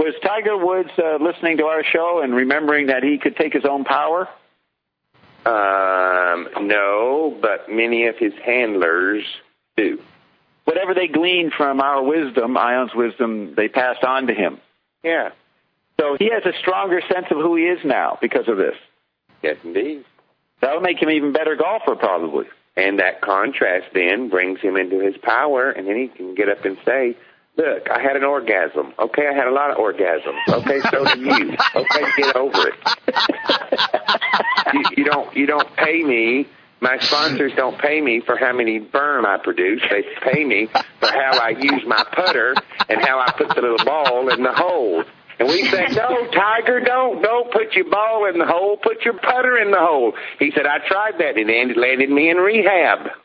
Was Tiger Woods listening to our show and remembering that he could take his own power? No, but many of his handlers do. Whatever they gleaned from our wisdom, Ion's wisdom, they passed on to him. Yeah. So he has a stronger sense of who he is now because of this. Yes, indeed. That'll make him even better golfer, probably. And that contrast then brings him into his power, and then he can get up and say, look, I had an orgasm. Okay, I had a lot of orgasms. Okay, so did you. Okay, get over it. You don't pay me. My sponsors don't pay me for how many sperm I produce. They pay me for how I use my putter and how I put the little ball in the hole. And we say, no, Tiger, don't put your ball in the hole. Put your putter in the hole. He said, I tried that, and it landed me in rehab.